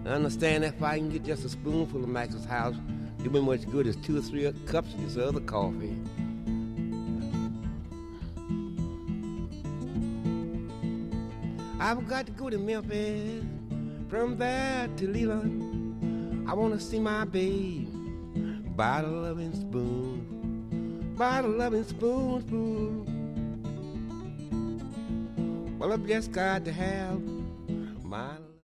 I understand that if I can get just a spoonful of Max's house, do me much good as 2 or 3 cups of this other coffee. I've got to go to Memphis, from there to Leland. I want to see my babe by the loving spoon, by the loving spoonful. Well, I've just got to have my